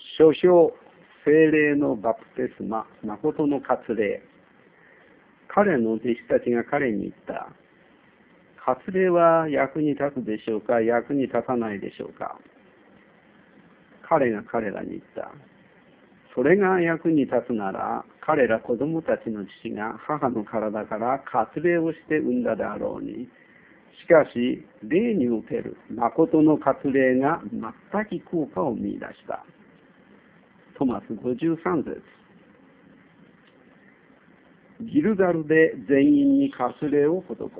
諸々聖霊のバプテスマ、誠の割礼。彼の弟子たちが彼に言った。割礼は役に立つでしょうか、役に立たないでしょうか。彼が彼らに言った。それが役に立つなら、彼ら子供たちの父が母の体から割礼をして産んだであろうに。しかし、霊における誠の割礼が全く効果を見出した。トマス53節。ギルガルで全員に割礼を施す。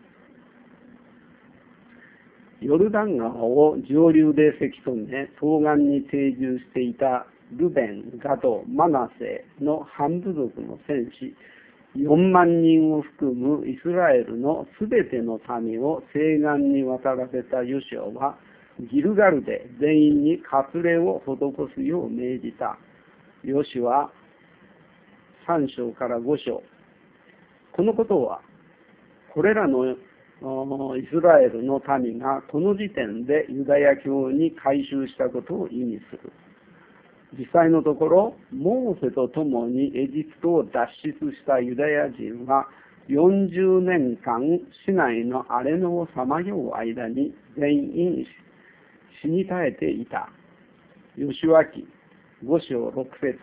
ヨルダン川を上流でせき止め、東岸に定住していたルベン、ガド、マナセの半部族の戦士4万人を含むイスラエルのすべての民を西岸に渡らせたヨシュアは、ギルガルで全員に割礼を施すよう命じた。ヨシュア3章から5章。このことは、これらのイスラエルの民がこの時点でユダヤ教に改宗したことを意味する。実際のところ、モーセと共にエジプトを脱出したユダヤ人は40年間市内の荒れ野をさまよう間に全員死に絶えていた。ヨシュア記5章6節。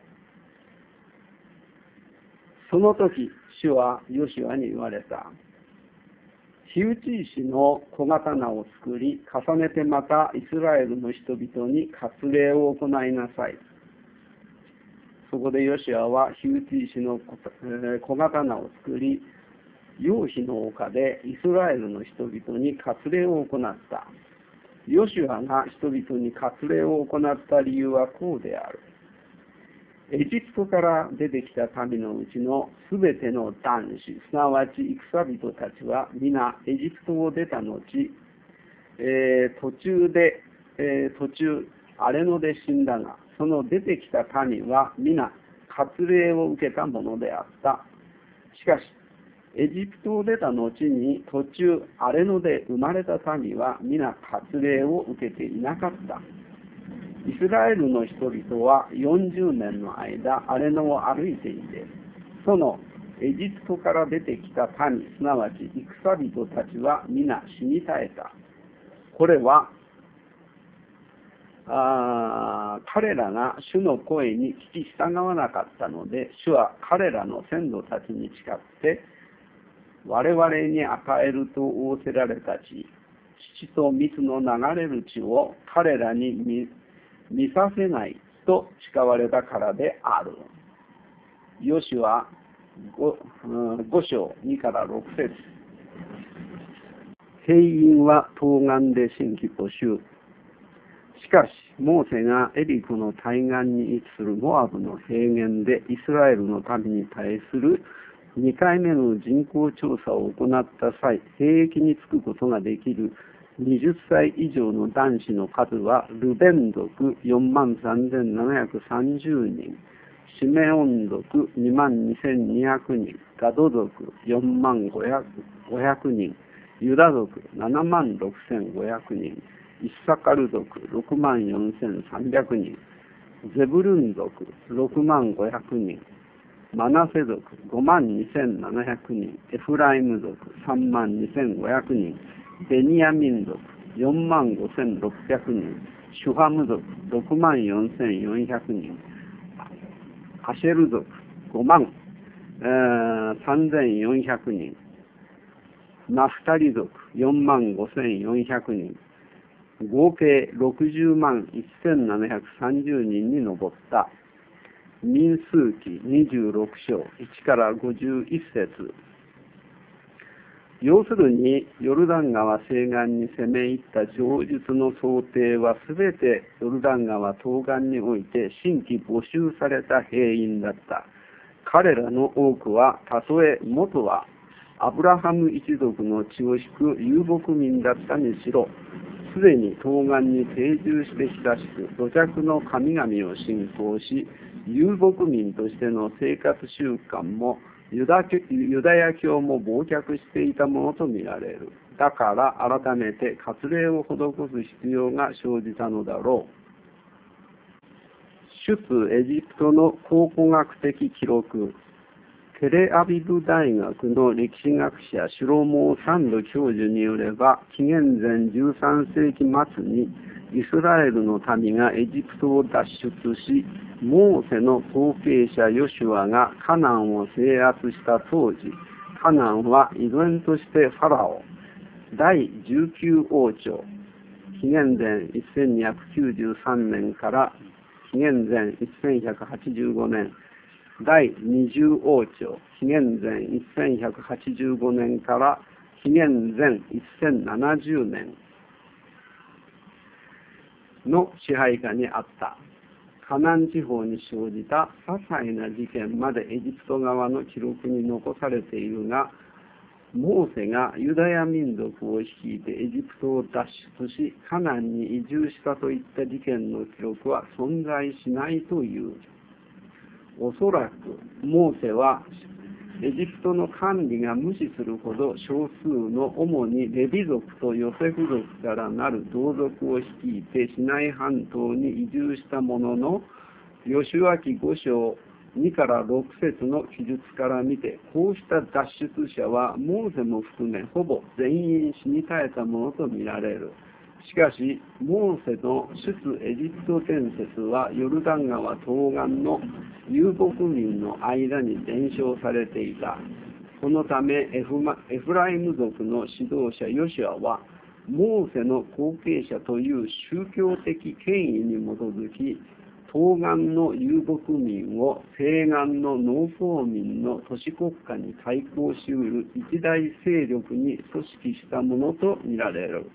その時、主はヨシュアに言われた。火打ち石の小刀を作り、重ねてまたイスラエルの人々に割礼を行いなさい。そこでヨシュアは火打ち石の小刀を作り、ヨーヒの丘でイスラエルの人々に割礼を行った。ヨシュアが人々に割礼を行った理由はこうである。エジプトから出てきた民のうちのすべての男子、すなわち戦人たちは皆エジプトを出た後、途中荒れ野で死んだが、その出てきた民は皆割礼を受けたものであった。しかし、エジプトを出た後に途中荒れ野で生まれた民は皆割礼を受けていなかった。イスラエルの人々は40年の間、荒れ野を歩いていて、そのエジプトから出てきた民、すなわち戦人たちは皆死に絶えた。これは、彼らが主の声に聞き従わなかったので、主は彼らの先祖たちに誓って、我々に与えると仰せられた地、乳と蜜の流れる地を彼らに見させないと誓われたからである。ヨシュア 5章2から6節。兵員は東岸で新規募集。しかし、モーセがエリコの対岸に位置するモアブの平原でイスラエルの民に対する2回目の人口調査を行った際、兵役に就くことができる20歳以上の男子の数は、ルベン族43,730人、シメオン族22,200人、ガド族45,500人、ユダ族76,500人、イッサカル族64,300人、ゼブルン族65,500人、マナセ族52,700人、エフライム族32,500人、ベニヤミン族45,600人、シュハム族64,400人、アシェル族53,400人、ナフタリ族45,400人、合計601,730人に上った。民数記26章1から51節。要するに、ヨルダン川西岸に攻め入った上述の想定はすべてヨルダン川東岸において新規募集された兵員だった。彼らの多くは、たとえ元はアブラハム一族の血を引く遊牧民だったにしろ、すでに東岸に定住して親しく、土着の神々を信仰し、遊牧民としての生活習慣もユダヤ教も忘却していたものとみられる。だから改めて割礼を施す必要が生じたのだろ出エジプトの考古学的記録、テレアビブ大学の歴史学者シュロモー・サンド教授によれば、紀元前13世紀末にイスラエルの民がエジプトを脱出し、モーセの後継者ヨシュアがカナンを制圧した当時、カナンは依然としてファラオ、第19王朝、紀元前1293年から紀元前1185年、第20王朝、紀元前1185年から紀元前1070年の支配下にあった。カナン地方に生じた些細な事件までエジプト側の記録に残されているが、モーセがユダヤ民族を率いてエジプトを脱出し、カナンに移住したといった事件の記録は存在しないという。おそらく、モーセはエジプトの管理が無視するほど少数の主にレビ族とヨセフ族からなる同族を率いてシナイ半島に移住したものの、ヨシュア記5章2から6節の記述から見て、こうした脱出者はモーセも含めほぼ全員死に絶えたものとみられる。しかし、モーセの出エジプト伝説はヨルダン川東岸の遊牧民の間に伝承されていた。このためエフライム族の指導者ヨシュアは、モーセの後継者という宗教的権威に基づき、東岸の遊牧民を西岸の農耕民の都市国家に対抗しうる一大勢力に組織したものとみられる。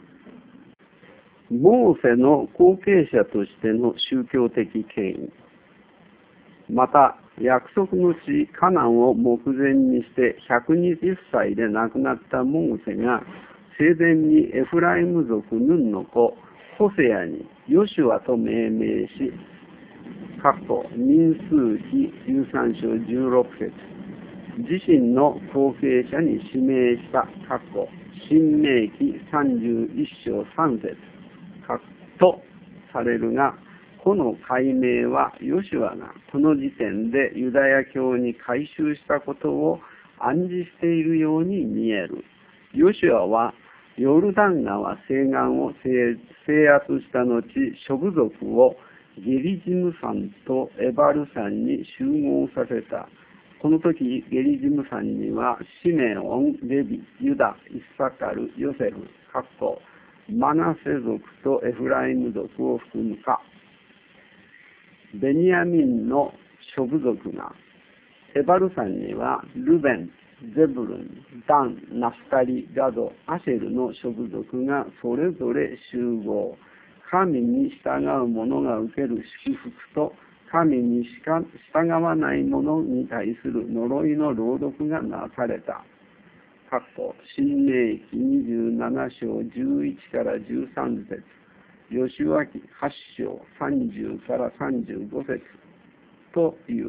モーセの後継者としての宗教的権威。また、約束の地カナンを目前にして120歳で亡くなったモーセが生前にエフライム族ヌンの子ホセアにヨシュアと命名し、民数記13章16節、自身の後継者に指名した、新明記31章3節とされるが、この解明はヨシュアがこの時点でユダヤ教に改宗したことを暗示しているように見える。ヨシュアはヨルダン川西岸を制圧した後、諸部族をゲリジム山とエバル山に集合させた。この時、ゲリジム山にはシメオン、レビ、ユダ、イッサカル、ヨセフ、マナセ族とエフライム族を含むか、ベニヤミンの諸部族が、エバル山にはルベン、ゼブルン、ダン、ナフタリ、ガド、アシェルの諸部族がそれぞれ集合。神に従う者が受ける祝福と、神に従わない者に対する呪いの朗読がなされた。新明記27章11から13節、ヨシュア記8章30から35節という。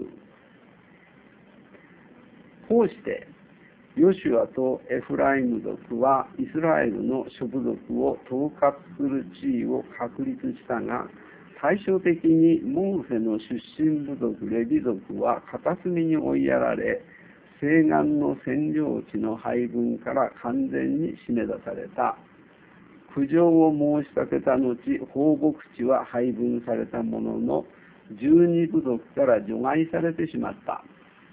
こうして、ヨシュアとエフライム族はイスラエルの諸部族を統括する地位を確立したが、対照的にモーセの出身部族レビ族は片隅に追いやられ、西岸の占領地の配分から完全に締め出された。苦情を申し立てた後、放牧地は配分されたものの、12部族から除外されてしまった。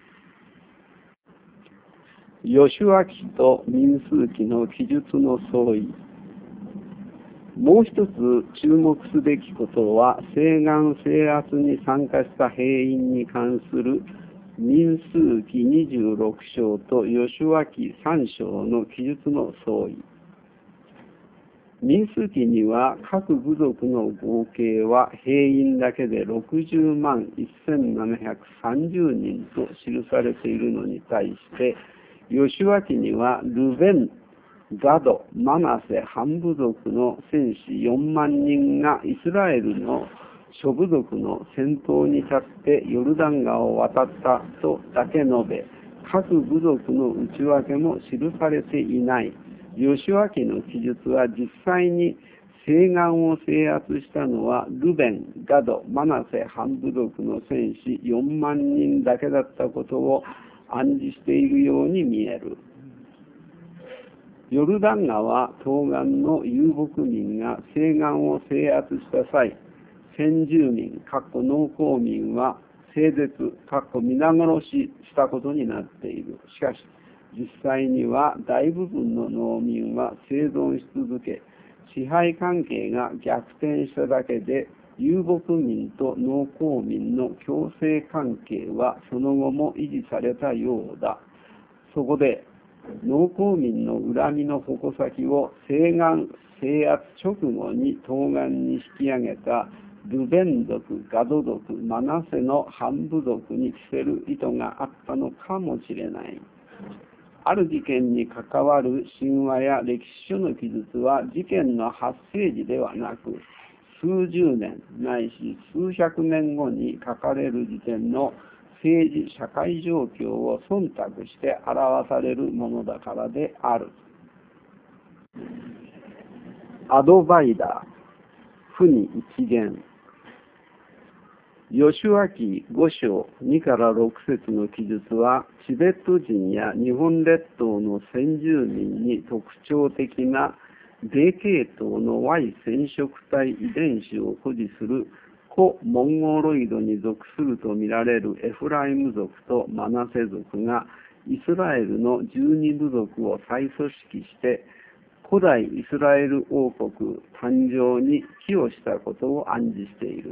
ヨシュア記と民数記の記述の相違。もう一つ注目すべきことは、西岸制圧に参加した兵員に関する民数記26章とヨシュア記3章の記述の相違。民数記には各部族の合計は兵員だけで60万1730人と記されているのに対して、ヨシュア記にはルベン、ガド、マナセ、半部族の戦士4万人がイスラエルの諸部族の先頭に立ってヨルダン川を渡ったとだけ述べ、各部族の内訳も記されていない。ヨシュア記の記述は実際に西岸を制圧したのはルベン、 ガド、マナセ半部族の戦士4万人だけだったことを暗示しているように見える。ヨルダン川東岸の遊牧民が西岸を制圧した際、先住民、農耕民は整絶、皆殺ししたことになっている。しかし、実際には大部分の農民は生存し続け、支配関係が逆転しただけで、遊牧民と農耕民の共生関係はその後も維持されたようだ。そこで、農耕民の恨みの矛先を西岸制圧直後に東岸に引き上げたルベン族、ガド族、マナセの半部族に着せる意図があったのかもしれない。ある事件に関わる神話や歴史書の記述は事件の発生時ではなく、数十年ないし数百年後に書かれる時点の政治・社会状況を忖度して表されるものだからである。アドバイダー、負に一元。ヨシュア記5章2から6節の記述は、チベット人や日本列島の先住民に特徴的な米系統の Y 染色体遺伝子を保持するコ・モンゴロイドに属するとみられるエフライム族とマナセ族がイスラエルの12部族を再組織して古代イスラエル王国誕生に寄与したことを暗示している。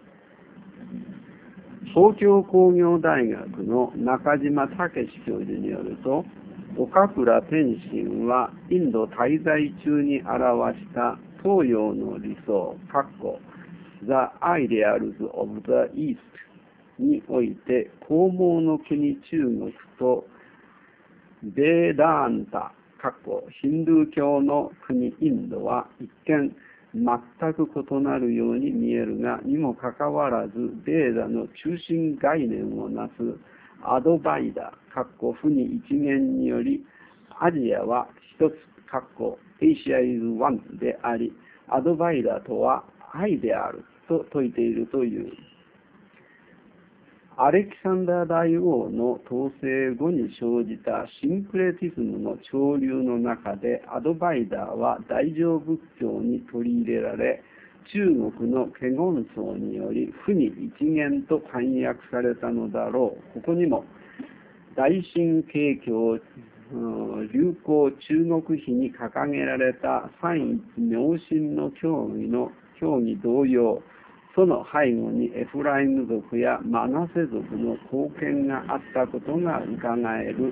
東京工業大学の中島武教授によると、岡倉天心はインド滞在中に表した東洋の理想、The Ideals of the East において、孔孟の国中国とベーダーンタ、ヒンドゥー教の国インドは一見全く異なるように見えるが、にもかかわらず、ベーダの中心概念をなすアドバイダ、負に一元により、アジアは一つ、Asia is one であり、アドバイダとは愛であると説いているという。アレキサンダー大王の統制後に生じたシンクレティズムの潮流の中で、アドバイダーは大乗仏教に取り入れられ、中国の華厳僧により負に一元と簡約されたのだろう。ここにも大神景教流行中国碑に掲げられた三一妙心の教義同様、その背後にエフライム族やマナセ族の貢献があったことが伺える。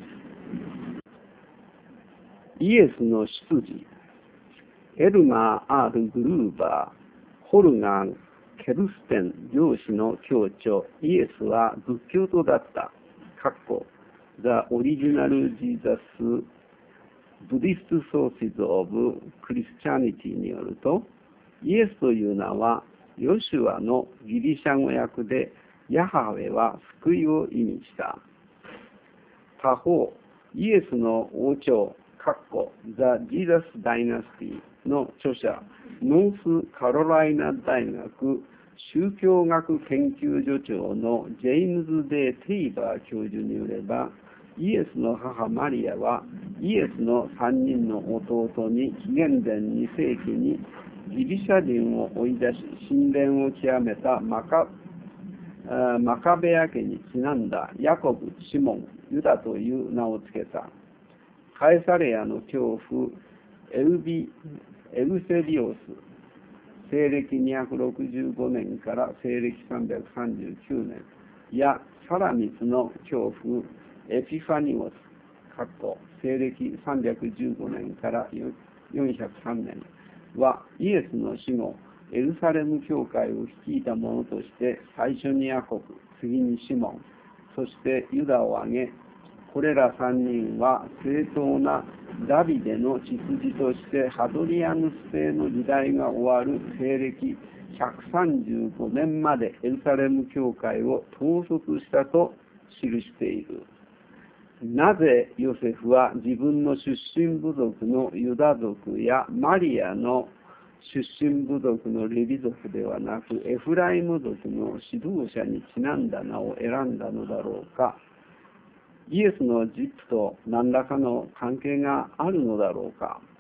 イエスの出自、エルマー・アール・グルーバー、ホルガン・ケルステン両氏の教著、イエスは仏教徒だった。The Original Jesus Buddhist Sources of Christianity によると、イエスという名はヨシュアのギリシャ語訳で、ヤハウェは救いを意味した。他方、イエスの王朝、The Jesus Dynasty の著者、ノースカロライナ大学宗教学研究所長のジェイムズ・デー・テイバー教授によれば、イエスの母マリアはイエスの3人の弟に紀元前2世紀にギリシャ人を追い出し神殿を極めたマカベア家にちなんだヤコブ、シモン、ユダという名をつけた。カエサレアの教父エウセビオス、西暦265年から西暦339年やサラミスの教父エピファニオス、西暦315年から403年はイエスの死後、エルサレム教会を率いた者として最初にヤコブ、次にシモン、そしてユダを挙げ、これら3人は正当なダビデの血筋としてハドリアヌス帝の時代が終わる西暦135年までエルサレム教会を統率したと記している。なぜヨセフは自分の出身部族のユダ族やマリアの出身部族のレビ族ではなく、エフライム族の指導者にちなんだ名を選んだのだろうか。イエスの実と何らかの関係があるのだろうか。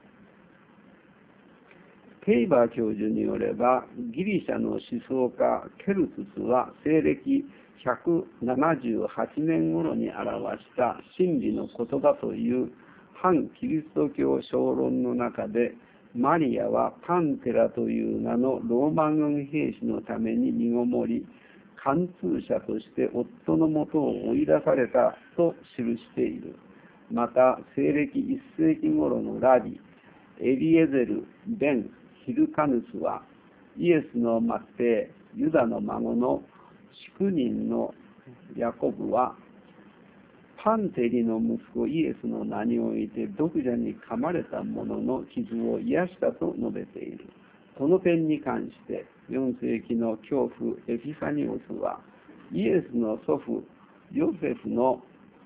テイバー教授によれば、ギリシャの思想家ケルツスは西暦178年頃に表した真理の言葉という反キリスト教小論の中で、マリアはパンテラという名のローマ軍兵士のために身ごもり、貫通者として夫のもとを追い出されたと記している。また、西暦1世紀頃のラビ、エリエゼル・ベン・ヒルカヌスは、イエスの末裔、ユダの孫の宿人のヤコブは、パンテリの息子イエスの名において毒蛇に噛まれた者の傷を癒したと述べている。この点に関して4世紀の教父エピファニオスは、イエスの祖父ヨセフの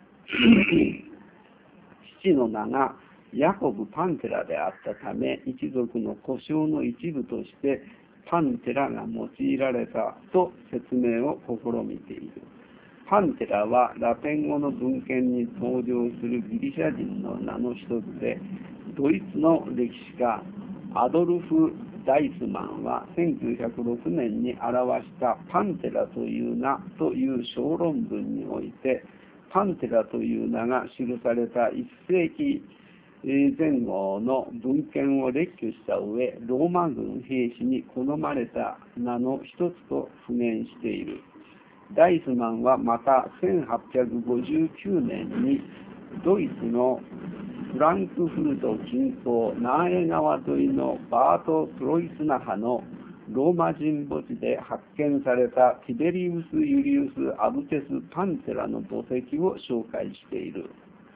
父の名がヤコブ・パンテラであったため、一族の呼称の一部としてパンテラが用いられたと説明を試みている。パンテラはラテン語の文献に登場するギリシャ人の名の一つで、ドイツの歴史家アドルフ・ダイスマンは1906年に表したパンテラという名という小論文において、パンテラという名が記された1世紀前後の文献を列挙した上、ローマ軍兵士に好まれた名の一つと復元している。ダイスマンはまた1859年にドイツのフランクフルト近郊ナーエ川沿いのバート・クロイスナハのローマ人墓地で発見されたティベリウス・ユリウス・アブテス・パンテラの墓石を紹介している。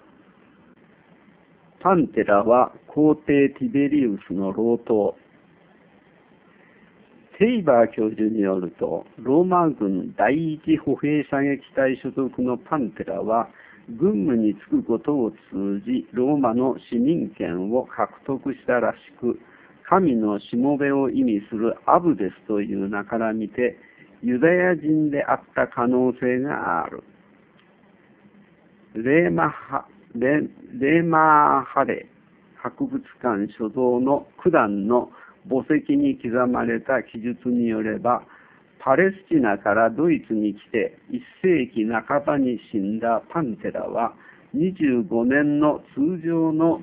パンテラは皇帝ティベリウスの老頭。テイバー教授によると、ローマ軍第一歩兵射撃隊所属のパンテラは、軍務に就くことを通じ、ローマの市民権を獲得したらしく、神のしもべを意味するアブデスという名から見て、ユダヤ人であった可能性がある。レーマーハレ博物館所蔵の九段の墓石に刻まれた記述によれば、パレスチナからドイツに来て1世紀半ばに死んだパンテラは25年の通常の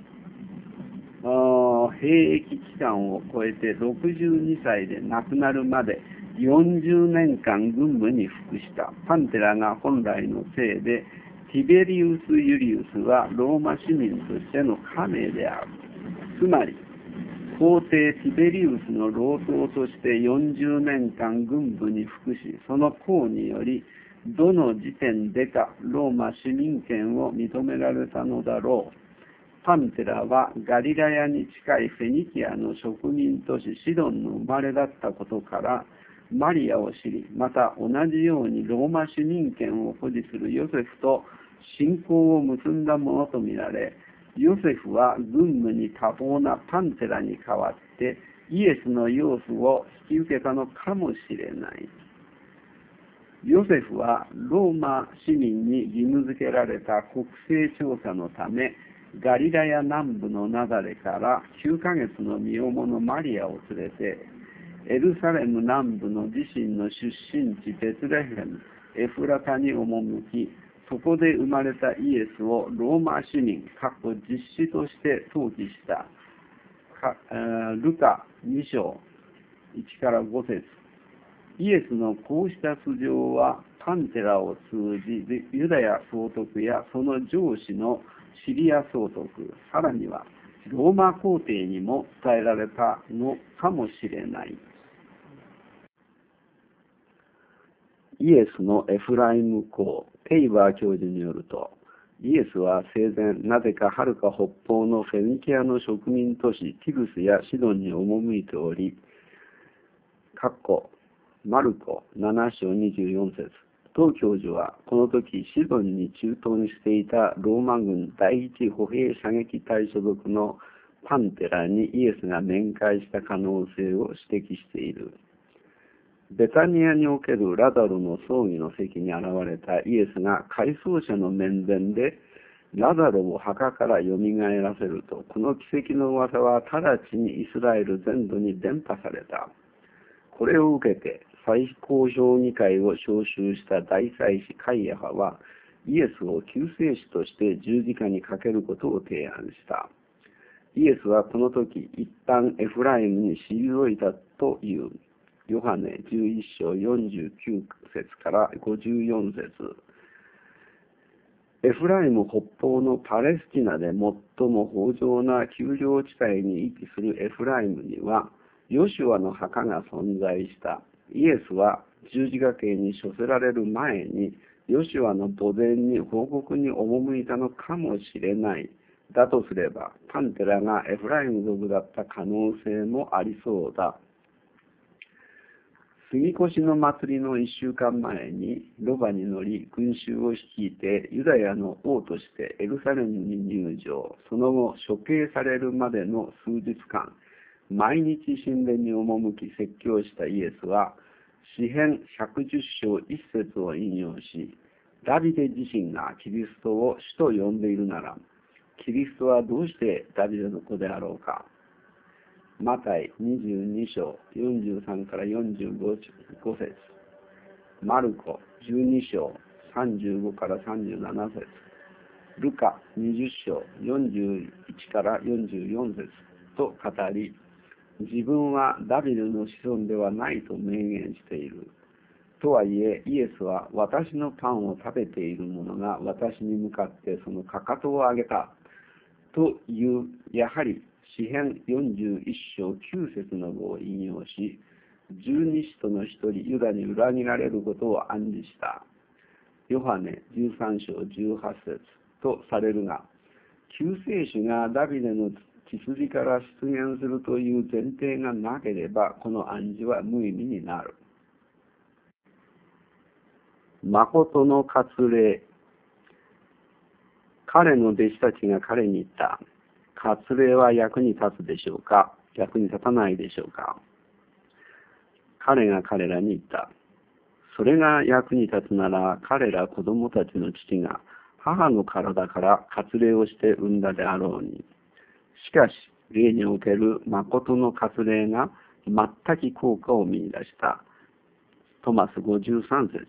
兵役期間を超えて62歳で亡くなるまで40年間軍務に服した。パンテラが本来の姓で、ティベリウス・ユリウスはローマ市民としての家名である。つまり、皇帝ティベリウスの老頭として40年間軍部に服し、その功により、どの時点でかローマ市民権を認められたのだろう。パンテラはガリラヤに近いフェニキアの植民都市シドンの生まれだったことから、マリアを知り、また同じようにローマ市民権を保持するヨセフと親交を結んだものとみられ、ヨセフは軍務に多忙なパンテラに代わってイエスの養父を引き受けたのかもしれない。ヨセフはローマ市民に義務付けられた国勢調査のため、ガリラヤ南部のナザレから9ヶ月の身重のマリアを連れて、エルサレム南部の自身の出身地ベツレヘム、エフラタに赴き、そこで生まれたイエスをローマ市民、実子として登記したルカ2章1から5節。イエスのこうした素性はパンテラを通じユダヤ総督やその上司のシリア総督、さらにはローマ皇帝にも伝えられたのかもしれない。イエスのエフライム公、テイバー教授によると、イエスは生前、なぜかはるか北方のフェニキアの植民都市ティグスやシドンに赴いており、マルコ7章24節。当教授はこの時シドンに駐屯していたローマ軍第一歩兵射撃隊所属のパンテラにイエスが面会した可能性を指摘している。ベタニアにおけるラザロの葬儀の席に現れたイエスが回想者の面前でラザロを墓からよみがえらせると、この奇跡の噂は直ちにイスラエル全土に伝播された。これを受けて最高評議会を招集した大祭司カイヤファはイエスを救世主として十字架にかけることを提案した。イエスはこの時一旦エフライムに退いたという。ヨハネ11章49節から54節。エフライム北方のパレスチナで最も豊穣な丘陵地帯に位置するエフライムにはヨシュアの墓が存在した。イエスは十字架刑に処せられる前にヨシュアの墓前に報告に赴いたのかもしれない。だとすればパンテラがエフライム族だった可能性もありそうだ。杉越の祭りの1週間前にロバに乗り群衆を率いてユダヤの王としてエルサレムに入場。その後処刑されるまでの数日間毎日神殿に赴き説教したイエスは詩編110章1節を引用し、ダビデ自身がキリストを主と呼んでいるならキリストはどうしてダビデの子であろうか。マタイ22章43から45節、マルコ12章35から37節、ルカ20章41から44節と語り、自分はダビデの子孫ではないと明言している。とはいえ、イエスは私のパンを食べている者が私に向かってそのかかとを上げたという、やはり詩編41章9節の語を引用し、十二使徒の一人ユダに裏切られることを暗示した。ヨハネ13章18節とされるが、救世主がダビデの血筋から出現するという前提がなければ、この暗示は無意味になる。誠の割礼。彼の弟子たちが彼に言った。割礼は役に立つでしょうか、役に立たないでしょうか。彼が彼らに言った。それが役に立つなら、彼ら子供たちの父が母の体から割礼をして産んだであろうに。しかし、霊における誠の割礼が全く効果を見出した。トマス53節。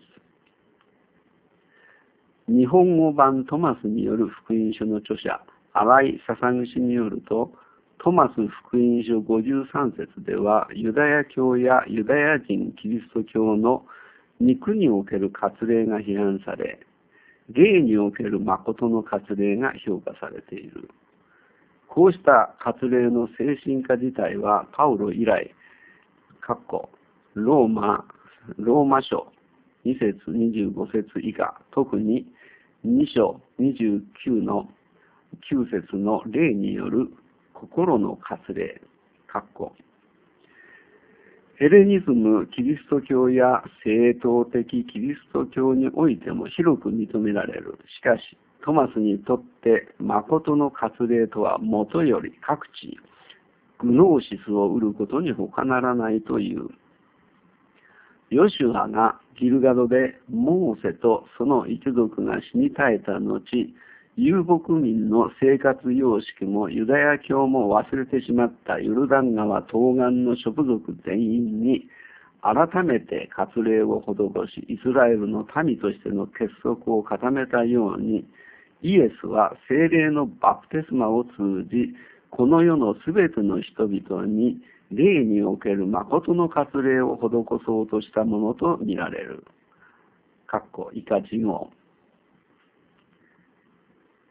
日本語版トマスによる福音書の著者、新井笹口によると、トマス福音書53節では、ユダヤ教やユダヤ人キリスト教の肉における割礼が批判され、霊における誠の割礼が評価されている。こうした割礼の精神化自体は、パウロ以来、ローマ書2節25節以下、特に2章29の9節の霊による心の割礼、ヘレニズム、キリスト教や正統的キリスト教においても広く認められる。しかし、トマスにとって誠の割礼とはもとより各地、グノーシスを得ることに他ならないという。ヨシュアがギルガドでモーセとその一族が死に絶えた後、遊牧民の生活様式もユダヤ教も忘れてしまったヨルダン川東岸の諸部族全員に改めて割礼を施し、イスラエルの民としての結束を固めたように、イエスは聖霊のバプテスマを通じ、この世のすべての人々に霊における誠の割礼を施そうとしたものとみられる。以下事項。